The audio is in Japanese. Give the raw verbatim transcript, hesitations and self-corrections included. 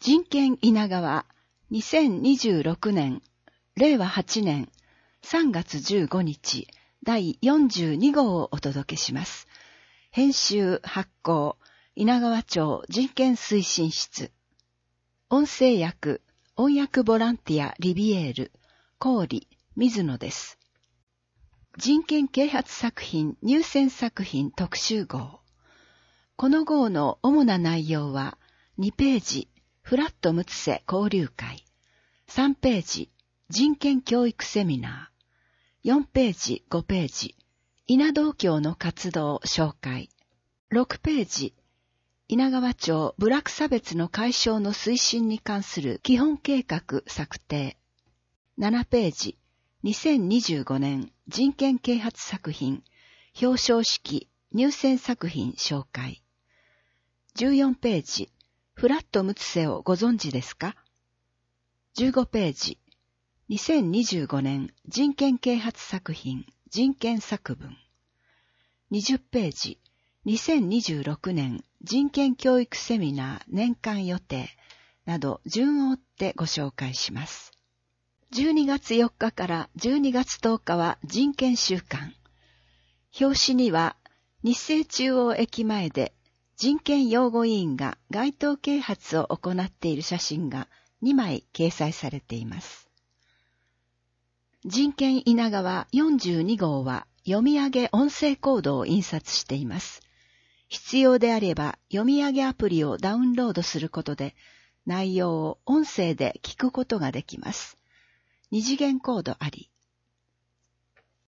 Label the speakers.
Speaker 1: 人権稲川にせんにじゅうろくねんれいわはちねんさんがつじゅうごにちだいよんじゅうにごうをお届けします。編集発行稲川町人権推進室。音声訳音訳ボランティアリビエール郡水野です。人権啓発作品入選作品特集号。この号の主な内容はにページフラットムツセ交流会、さんページ人権教育セミナー、よんページごページ稲道教の活動紹介、ろくページ稲川町部落差別の解消の推進に関する基本計画策定、ななページにせんにじゅうごねん人権啓発作品表彰式入選作品紹介、じゅうよんページフラットムツセをご存知ですか？じゅうごページにせんにじゅうごねん人権啓発作品人権作文、にじゅっページにせんにじゅうろくねん人権教育セミナー年間予定など順を追ってご紹介します。じゅうにがつよっかからじゅうにがつとおかは人権週間。表紙には日生中央駅前で人権擁護委員が街頭啓発を行っている写真がにまい掲載されています。人権稲川よんじゅうにごうは読み上げ音声コードを印刷しています。必要であれば読み上げアプリをダウンロードすることで内容を音声で聞くことができます。二次元コードあり。